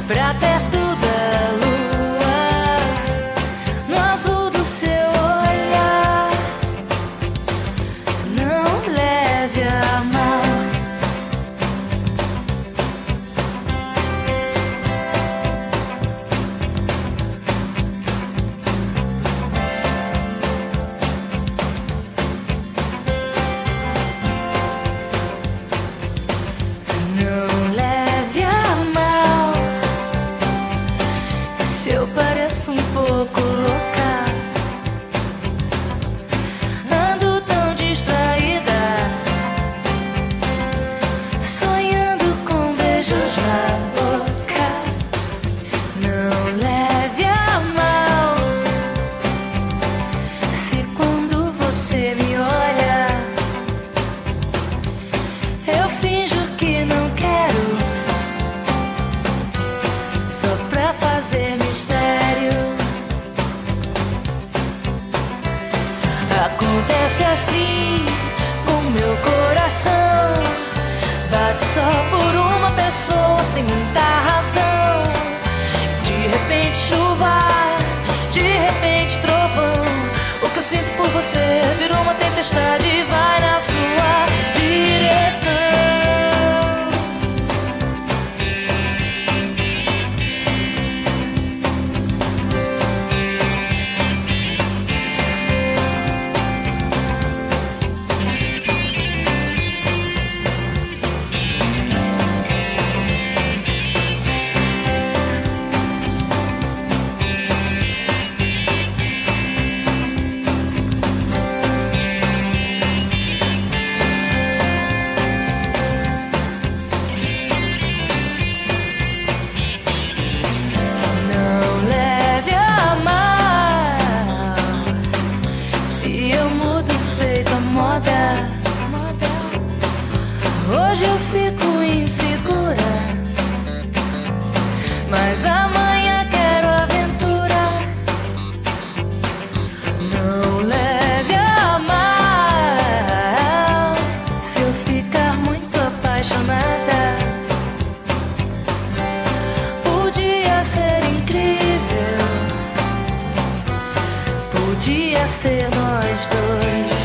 pra perto da lua, no azul do seu olhar. Não leve a mal. Não leve a mal se eu pareço um pouco louca. Ando tão distraída, sonhando com beijos na boca. Não leve a mal se quando você me olha eu finjo que não quero, só pra fazer mistério. Acontece assim com meu coração, bate só por uma pessoa sem muita razão. De repente chuva, de repente trovão. O que eu sinto por você virou uma tempestade e vai na sua direção. Não leve a mal se eu mudo feito a moda. Hoje eu fico insegura, mas amanhã quero aventura. Não leve a mal se eu ficar muito apaixonada. Podia ser incrível, podia ser nós dois.